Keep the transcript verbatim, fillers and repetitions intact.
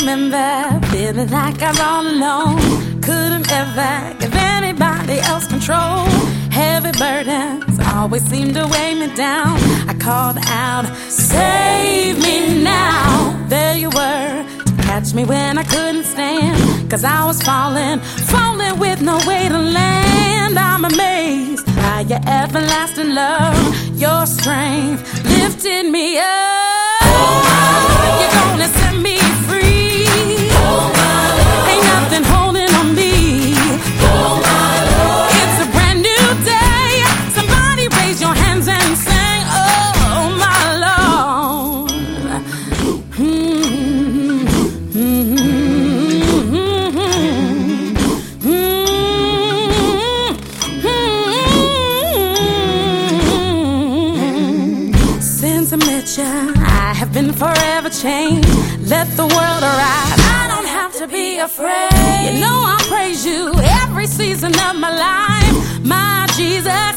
remember feeling like I was all alone. Couldn't ever give anybody else control. Heavy burdens always seemed to weigh me down. I called out, save me now. There you were, to catch me when I couldn't stand. Cause I was falling, falling with no way to land. I'm amazed by your everlasting love. Your strength lifted me up. You're gonna set me free. Ain't nothing holding on me. It's a brand new day. Somebody raise your hands and sing, oh my Lord. Mm-hmm. Mm-hmm. Since I met you, I have been forever changed. Let the world arrive. I don't have to be afraid. You know I praise you every season of my life. My Jesus